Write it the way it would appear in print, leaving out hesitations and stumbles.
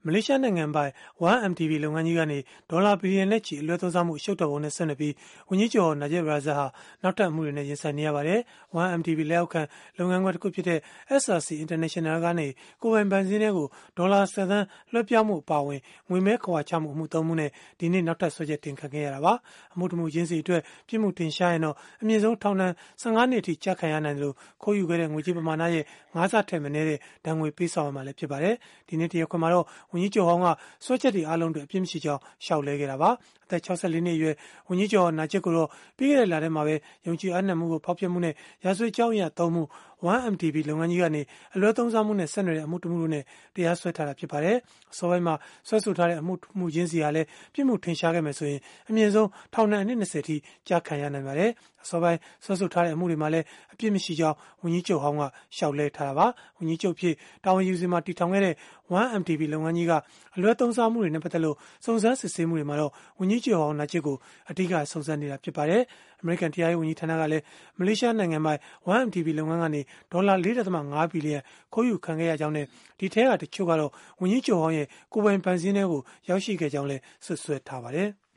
မလေးရှားနိုင်ငံပိုင် 1MDB လုပ်ငန်းကြီးကနေဒေါ်လာဘီလီယံနဲ့ချီအလွဲသုံးစားမှုအရှုပ်တော်ပုံနဲ့ဆက်နွယ်ပြီးဝန်ကြီးချုပ်Najib Razak ဟာနောက်ထပ်အမှုတွေနဲ့ရင်ဆိုင်နေရပါတယ်။ 1MDB လက်အောက်ခံလုပ်ငန်းခွဲတစ်ခုဖြစ်တဲ့ SRC International ကနေကိုယ်ပိုင်ဘဏ်စာရင်းထဲကိုဒေါ်လာ10 သန်းလွှဲပြောင်းမှုအပါအဝင်ငွေမဲခဝါချမှုအမှု 3 မှုနဲ့ဒီနေ့နောက်ထပ်စွဲချက်တင်ခံခဲ့ရတာပါ။ အမှုတစ်မှုချင်းစီအတွက်ပြစ်မှုထင်ရှားရင်တော့အမြင့်ဆုံးထောင်ဒဏ်15 နှစ်အထိကျခံရနိုင်တယ်လို့ခိုးယူခဲ့တဲ့ငွေကြေးပမာဏရဲ့5 ဆထက်မနည်းတဲ့ဒဏ်ငွေပေးဆောင်ရမှာလည်းဖြစ်ပါတယ်။ ဒီနေ့တရားခွင်မှာတော့ဝန်ကြီးချုပ်ဟောင်းကစွဲချက်တွေအားလုံးအတွက်အပြစ်မရှိကြောင်းလျှောက်လဲခဲ့တာပါ။ အသက်64 နှစ်အရွယ်ဝန်ကြီးချုပ်Najib ကိုတော့ပြီးခဲ့တဲ့လထဲမှာပဲယုံကြည်အပ်နှံမှုကိုဖောက်ဖျက်မှုနဲ့ရာဇဝတ်ကြောင်းအရ 3 မှု 1MDB လုပ်ငန်းကြီးကနေအလွဲသုံးစားမှုနဲ့ဆက်နွယ်တဲ့အမှုတစ်မှုတို့နဲ့တရားစွဲထားတာဖြစ်ပါတယ်။ အစောပိုင်းမှာစွဲဆိုထားတဲ့အမှုတစ်မှုချင်းစီဟာလည်းပြစ်မှုထင်ရှားခဲ့မယ်ဆိုရင်အမြင့်ဆုံးထောင်ဒဏ်အနှစ် 20 အထိကျခံရနိုင်ပါတယ်။ အစောပိုင်းစွဲဆိုထားတဲ့အမှုတွေမှာလည်းအပြစ်မရှိကြောင်းဝန်ကြီးချုပ်ဟောင်းကလျှောက်လဲထားတာပါ။ ဝန်ကြီးချုပ်ဖြစ်တာဝန်ယူစဉ်မှာတည်ထောင်ခဲ့တဲ့ 1MDB လုပ်ငန်းကြီးကအလွဲသုံးစားမှုတွေနဲ့ပတ်သက်လို့စုံစမ်းစစ်ဆေးမှုတွေမှာတော့ဝန်ကြီးချုပ်ဟောင်းNajib ကိုအဓိကစုံစမ်းနေတာဖြစ်ပါတယ်။ အမေရိကန်တရားရေးဝန်ကြီးဌာနကလည်းမလေးရှားနိုင်ငံပိုင် 1MDB လုပ်ငန်းကနေဒေါ်လာ 4.5 ဘီလီယံခိုးယူခံခဲ့ရကြောင်းနဲ့ဒီထဲကတချို့ကတော့ဝန်ကြီးချုပ်ဟောင်းရဲ့ကိုယ်ပိုင်ဘဏ်စာရင်းထဲကိုရောက်ရှိခဲ့ကြောင်းလည်းစွပ်စွဲထားပါတယ်။